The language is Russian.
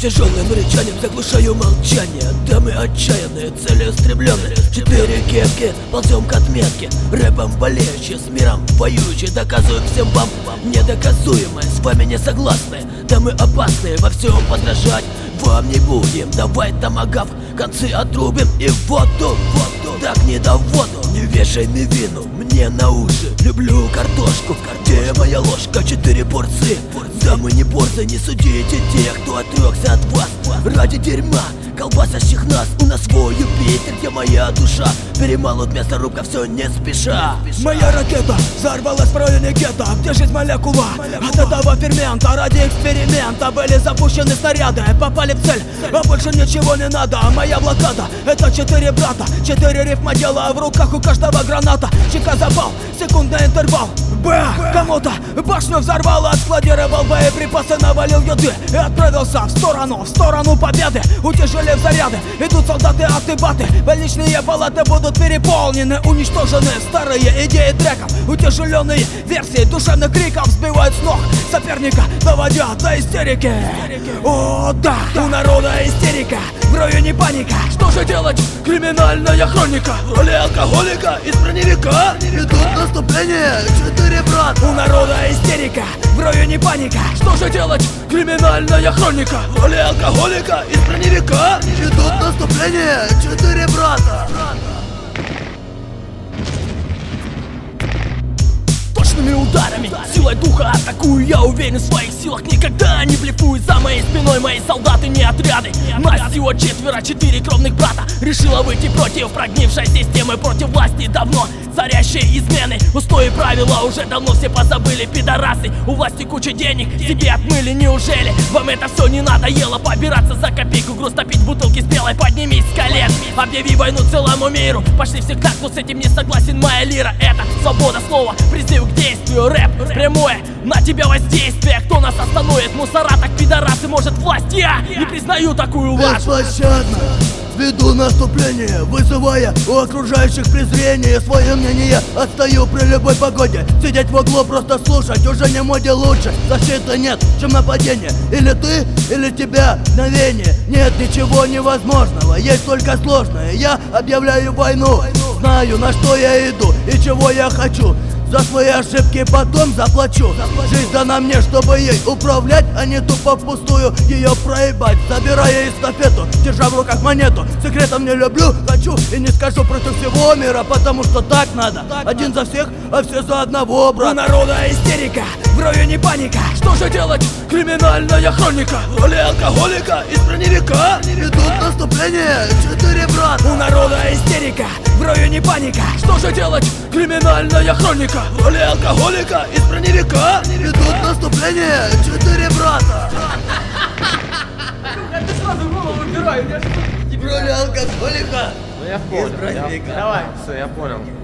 Тяжелым рычанием заглушаю молчание. Да мы отчаянные, целеустремленные. 4 кепки, ползем к отметке. Рэпом болеющие, с миром воюющие. Доказываем всем вам недоказуемое. С вами не согласные, да мы опасные. Во всем подражать вам не будем. Давай томагав, концы отрубим и в воду. Так не до воду, не вешай мне вину мне на уши. Люблю картошку, где моя ложка? 4 порции, да мы не борзы. Не судите тех, кто отрекся от вас ради дерьма колбасящих нас. У нас свой Юпитер, где моя душа перемалут мясорубка, все не спеша. Моя ракета взорвалась в районе гетто, где жизнь молекула от этого фермента. Ради эксперимента были запущены снаряды, попали в цель, а больше ничего не надо. Моя блокада — это 4 брата, 4 рифмодела, в руках у каждого граната. Чека запал, секундный интервал. Кому-то башню взорвало, складировал боеприпасы, навалил еды и отправился в сторону победы. Утяжелев заряды, идут солдаты, аты-баты. Больничные палаты будут переполнены, уничтожены старые идеи треков. Утяжеленные версии душевных криков сбивают с ног соперника, доводя до истерики. О да, у народа истерика, в районе паника. Что же делать? Криминальная хроника. В роли алкоголика из броневика идут наступление 4 брата. У народа истерика, в районе паника. Что же делать? Криминальная хроника. В роли алкоголика из броневика идут наступление 4 брата. Точными ударами, силой духа атакую. Я уверен в своих силах, никогда не блефую. За моей спиной мои солдаты, не отряды. Нас всего 4 кровных брата. Решила выйти против прогнившей системы, против власти давно царящие измены. Устои правила уже давно все позабыли. Пидорасы, у власти куча денег, себе отмыли. Неужели вам это все не надоело? Побираться за копейку, грустно пить бутылки спелой. Поднимись с колен, объяви войну целому миру. Пошли всех так, кто с этим не согласен. Моя лира — это свобода слова, призыв к действию. Рэп прямое, на тебя воздействие. Кто нас остановит? Мусора, так пидорасы, может власть. Я не признаю такую власть. Беспощадно веду наступление, вызывая у окружающих презрение. Свое мнение отстаю при любой погоде. Сидеть в углу, просто слушать уже не моде лучше. Защиты нет, чем нападение. Или ты, или тебя мгновение. Нет ничего невозможного, есть только сложное. Я объявляю войну, знаю, на что я иду и чего я хочу. За свои ошибки потом заплачу. Жизнь дана мне, чтобы ей управлять, а не тупо впустую ее проебать. Забирая эстафету, держа в руках монету. Секретом не люблю, хочу и не скажу против всего мира, потому что так надо. Один за всех, а все за одного, брат. У народа истерика, в районе паника. Что же делать? Криминальная хроника. В роли алкоголика из броневика идут наступление 4 брата. У народа истерика, в районе паника. Что же делать? Криминальная хроника. В роли алкоголика из броневика идут наступление 4 брата. Ты сразу голову выбирай, В роли алкоголика Ну я понял, из броневика. давай, все, я понял.